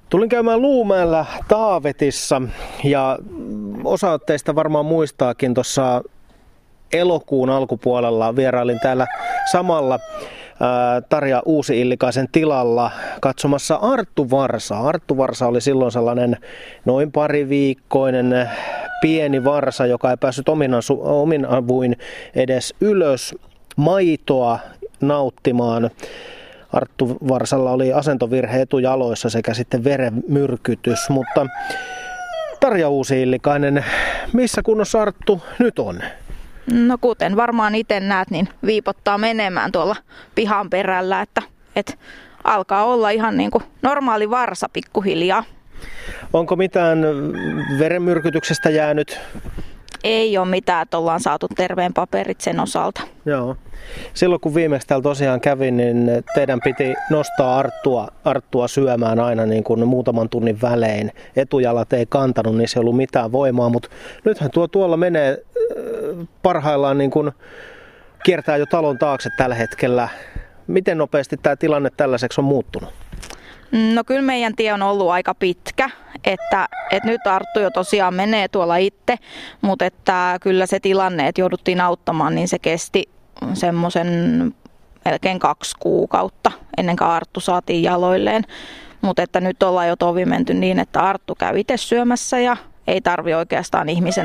Tulin käymään Luumäellä Taavetissa ja osa teistä varmaan muistaakin tuossa elokuun alkupuolella vierailin täällä samalla Tarja Uusi-Illikaisen tilalla katsomassa Arttu Varsaa. Arttu Varsa oli silloin sellainen noin pariviikkoinen pieni varsa, joka ei päässyt omin avuin edes ylös maitoa nauttimaan. Arttu Varsalla oli asentovirhe etujaloissa sekä sitten verenmyrkytys, mutta Tarja Uusi-Illikainen, missä kunnossa Arttu nyt on? No kuten varmaan itse näet, niin viipottaa menemään tuolla pihan perällä, että alkaa olla ihan niin kuin normaali varsa pikkuhiljaa. Onko mitään verenmyrkytyksestä jäänyt? Ei ole mitään, että ollaan saatu terveen paperit sen osalta. Joo. Silloin kun viimeksi täällä tosiaan kävin, niin teidän piti nostaa Arttua syömään aina niin kuin muutaman tunnin välein. Etujalat ei kantanut, niin se ei ollut mitään voimaa, mutta nythän tuolla menee parhaillaan niin kuin kiertää jo talon taakse tällä hetkellä. Miten nopeasti tämä tilanne tällaiseksi on muuttunut? No kyllä meidän tie on ollut aika pitkä, että nyt Arttu jo tosiaan menee tuolla itse, mutta että kyllä se tilanne, että jouduttiin auttamaan, niin se kesti semmoisen melkein 2 kuukautta ennen kuin Arttu saatiin jaloilleen. Mutta että nyt ollaan jo tovi menty niin, että Arttu käy itse syömässä ja ei tarvi oikeastaan ihmisen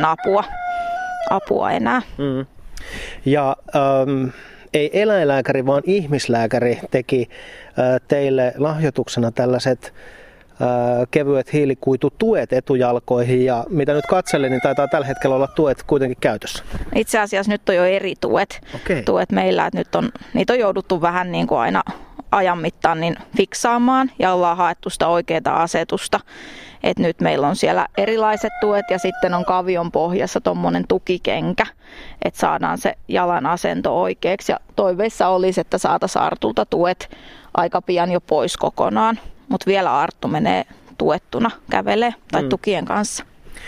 apua enää. Mm. Ja ei eläinlääkäri, vaan ihmislääkäri teki teille lahjoituksena tällaiset kevyet hiilikuitutuet etujalkoihin. Ja mitä nyt katselin, niin taitaa tällä hetkellä olla tuet kuitenkin käytössä. Itse asiassa nyt on jo eri tuet, tuet meillä. Että nyt niitä on jouduttu vähän niin kuin aina ajan mittaan niin fiksaamaan ja ollaan haettu sitä oikeaa asetusta. Et nyt meillä on siellä erilaiset tuet ja sitten on kavion pohjassa tuommoinen tukikenkä, että saadaan se jalan asento oikeaksi. Ja toiveissa olisi, että saataisiin Artulta tuet aika pian jo pois kokonaan, mutta vielä Arttu menee tuettuna kävelee tai tukien kanssa.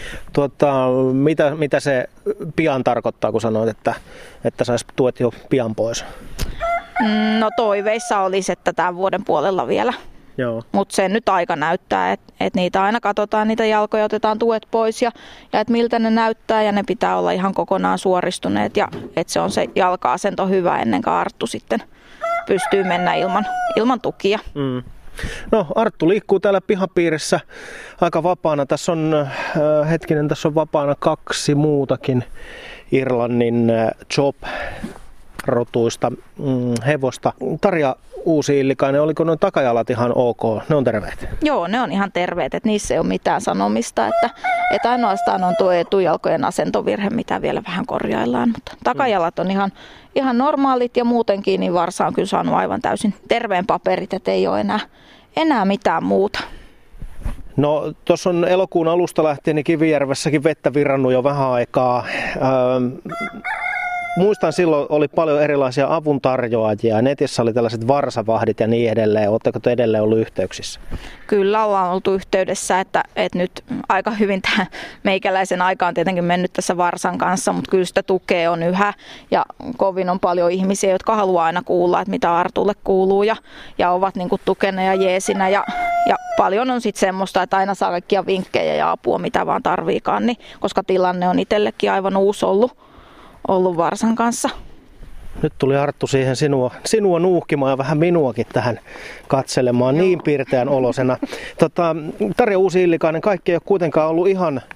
Mitä se pian tarkoittaa, kun sanoit, että saisi tuet jo pian pois? No toiveissa olisi, että tämän vuoden puolella vielä. Mutta se nyt aika näyttää, että niitä aina katsotaan, niitä jalkoja otetaan tuet pois ja että miltä ne näyttää ja ne pitää olla ihan kokonaan suoristuneet ja että se on se jalka-asento hyvä ennen kuin Arttu sitten pystyy mennä ilman tukia. Mm. No Arttu liikkuu täällä pihapiirissä aika vapaana. Tässä on tässä on vapaana 2 muutakin Irlannin Chop-rotuista hevosta. Tarja Uusi-Illikainen, oliko noin takajalat ihan ok? Ne on terveet? Joo, ne on ihan terveet, että niissä ei ole mitään sanomista, että ainoastaan on tuo etujalkojen asentovirhe, mitä vielä vähän korjaillaan, mutta takajalat on ihan normaalit ja muutenkin niin varsa on kyllä saanut aivan täysin terveen paperit, että ei ole enää mitään muuta. No tuossa on elokuun alusta lähtien niin Kivijärvessäkin vettä virrannut jo vähän aikaa. Muistan silloin oli paljon erilaisia avuntarjoajia. Netissä oli tällaiset varsavahdit ja niin edelleen. Oletteko te edelleen ollut yhteyksissä? Kyllä ollaan oltu yhteydessä, että nyt aika hyvin tämä meikäläisen aika on tietenkin mennyt tässä varsan kanssa, mutta kyllä sitä tukea on yhä. Ja kovin on paljon ihmisiä, jotka haluaa aina kuulla, että mitä Artulle kuuluu ja ovat niin kuin tukena ja jeesinä. Ja paljon on sitten semmoista, että aina saa kaikkia vinkkejä ja apua, mitä vaan tarviikaan, niin, koska tilanne on itsellekin aivan uusi ollut varsan kanssa. Nyt tuli Arttu siihen sinua nuuhkimaan ja vähän minuakin tähän katselemaan. Joo. Niin pirteän olosena. Tarja Uusi-Illikainen, kaikki ei ole kuitenkaan ollut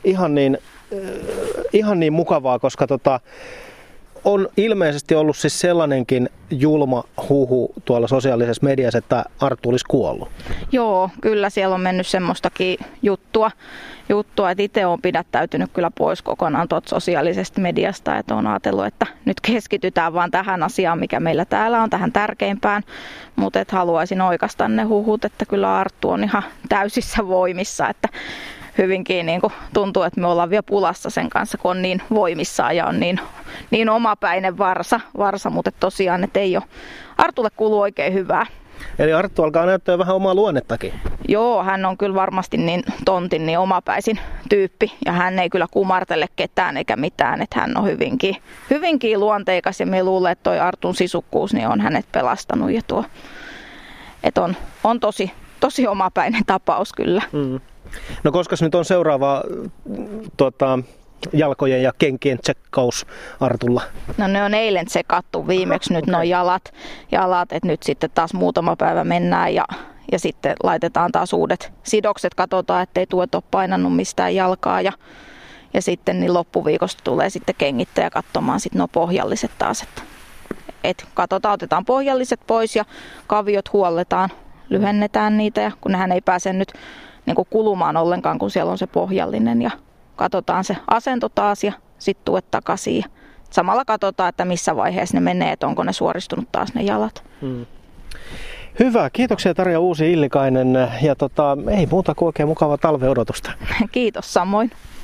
ihan niin mukavaa, koska on ilmeisesti ollut siis sellainenkin julma huhu tuolla sosiaalisessa mediassa, että Arttu olisi kuollut. Joo, kyllä siellä on mennyt semmoistakin juttua, että itse olen pidättäytynyt kyllä pois kokonaan tuolta sosiaalisesta mediasta, että olen ajatellut, että nyt keskitytään vaan tähän asiaan, mikä meillä täällä on, tähän tärkeimpään, mutta että haluaisin oikaista ne huhut, että kyllä Arttu on ihan täysissä voimissa, että hyvinkin niin kuin tuntuu, että me ollaan vielä pulassa sen kanssa, kun on niin voimissaan ja on niin omapäinen varsa, mutta tosiaan, että ei ole. Artulle kuuluu oikein hyvää. Eli Arttu alkaa näyttää vähän omaa luonnettakin. Joo, hän on kyllä varmasti niin tontin, niin omapäisin tyyppi ja hän ei kyllä kumartele ketään eikä mitään, että hän on hyvinkin luonteikas ja me luulen, että toi Artun sisukkuus niin on hänet pelastanut ja että on tosi omapäinen tapaus kyllä. No koska nyt on seuraava jalkojen ja kenkien tsekkaus Artulla? No ne on eilen tsekattu viimeksi nyt nuo jalat, että nyt sitten taas muutama päivä mennään ja sitten laitetaan taas uudet sidokset, katsotaan ettei tuet ole painannut mistään jalkaa ja sitten niin loppuviikosta tulee sitten kengittäjä katsomaan sitten nuo pohjalliset taas, että katsotaan, otetaan pohjalliset pois ja kaviot huolletaan, lyhennetään niitä ja kun nehän ei pääse nyt niin kuin kulumaan ollenkaan, kun siellä on se pohjallinen ja katsotaan se asento taas ja sitten tuet takaisin. Samalla katsotaan, että missä vaiheessa ne menee, että onko ne suoristunut taas ne jalat. Hyvä, kiitoksia Tarja Uusi-Illikainen ja ei muuta kuin oikein mukavaa talveodotusta. Kiitos samoin.